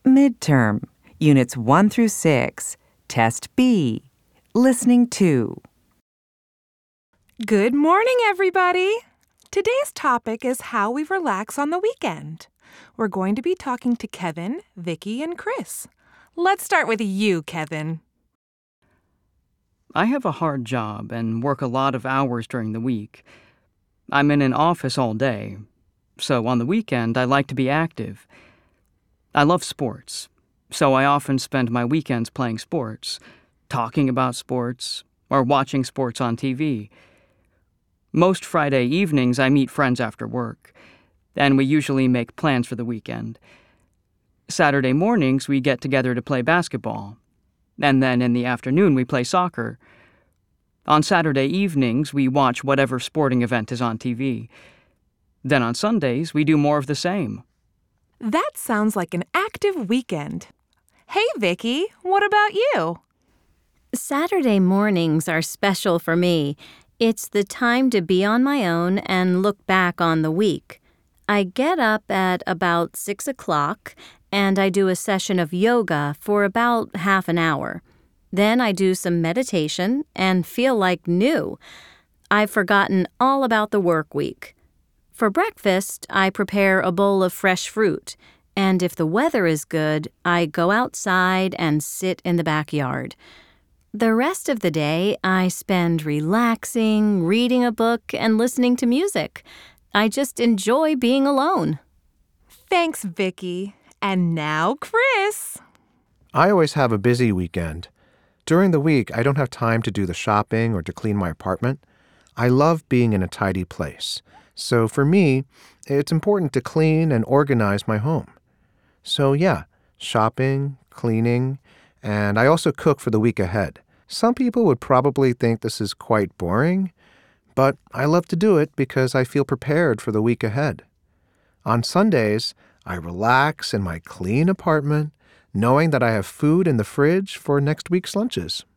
Midterm, Units 1 through 6, Test B, Listening 2. Good morning, everybody! Today's topic is how we relax on the weekend. We're going to be talking to Kevin, Vicky, and Chris. Let's start with you, Kevin. I have a hard job and work a lot of hours during the week. I'm in an office all day, so on the weekend I like to be active. I love sports, so I often spend my weekends playing sports, talking about sports, or watching sports on TV. Most Friday evenings I meet friends after work, and we usually make plans for the weekend. Saturday mornings we get together to play basketball, and then in the afternoon we play soccer. On Saturday evenings we watch whatever sporting event is on TV. Then on Sundays we do more of the same. That sounds like an active weekend. Hey, Vicky, what about you? Saturday mornings are special for me. It's the time to be on my own and look back on the week. I get up at about 6 o'clock and I do a session of yoga for about half an hour. Then I do some meditation and feel like new. I've forgotten all about the work week. For breakfast, I prepare a bowl of fresh fruit, and if the weather is good, I go outside and sit in the backyard. The rest of the day, I spend relaxing, reading a book, and listening to music. I just enjoy being alone. Thanks, Vicky. And now, Chris. I always have a busy weekend. During the week, I don't have time to do the shopping or to clean my apartment. I love being in a tidy place. So for me, it's important to clean and organize my home. So yeah, shopping, cleaning, and I also cook for the week ahead. Some people would probably think this is quite boring, but I love to do it because I feel prepared for the week ahead. On Sundays, I relax in my clean apartment, knowing that I have food in the fridge for next week's lunches.